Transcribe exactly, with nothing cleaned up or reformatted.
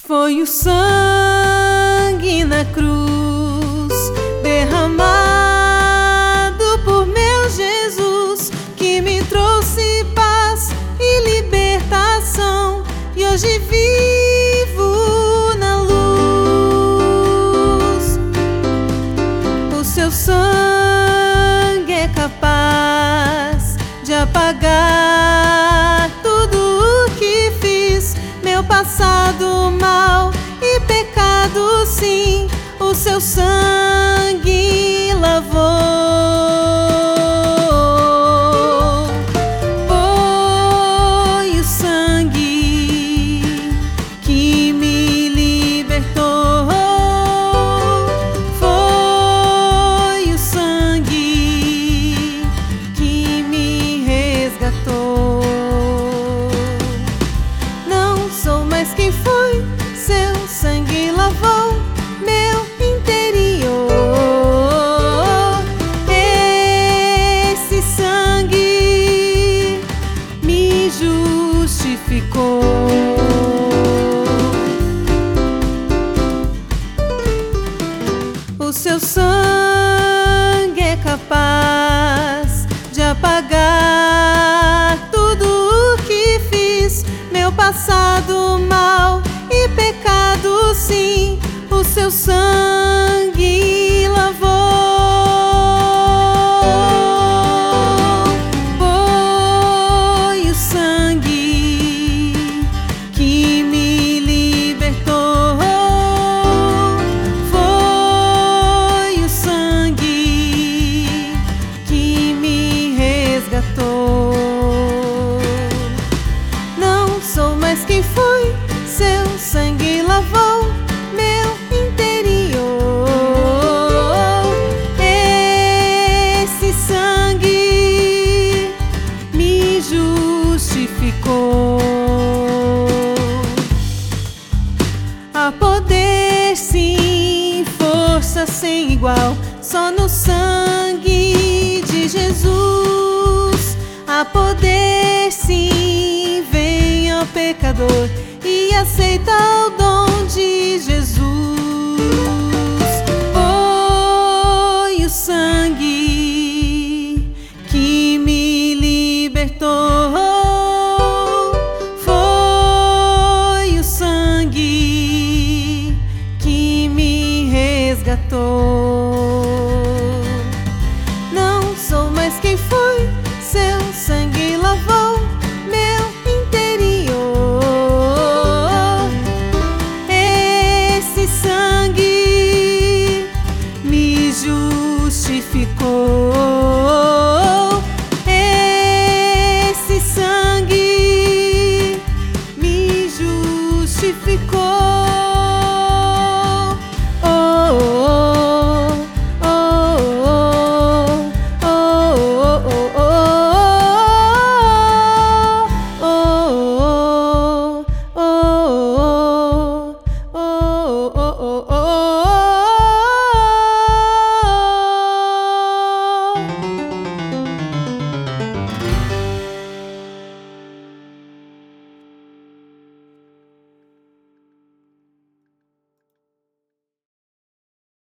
Foi o sangue na cruz derramado por meu Jesus que me trouxe paz e libertação, e hoje vivo na luz. O seu sangue é capaz de apagar tudo o que fiz, meu passado mal e pecado, sim, o seu sangue lavou. Foi o sangue que me libertou, foi o sangue que me resgatou. Não sou mais quem fui, seu sangue lavou meu interior. Esse sangue me justificou. O seu sangue é capaz de apagar tudo o que fiz, meu passado mal e pecado, sim, o seu sangue lavou. Foi o sangue que me libertou, foi o sangue que me resgatou. Não sou mais quem fui, seu sangue lavou meu interior. Esse sangue me justificou. Há poder, sim, força sem igual, só no sangue de Jesus. Há poder, sim, venha pecador e aceita o dom de Jesus.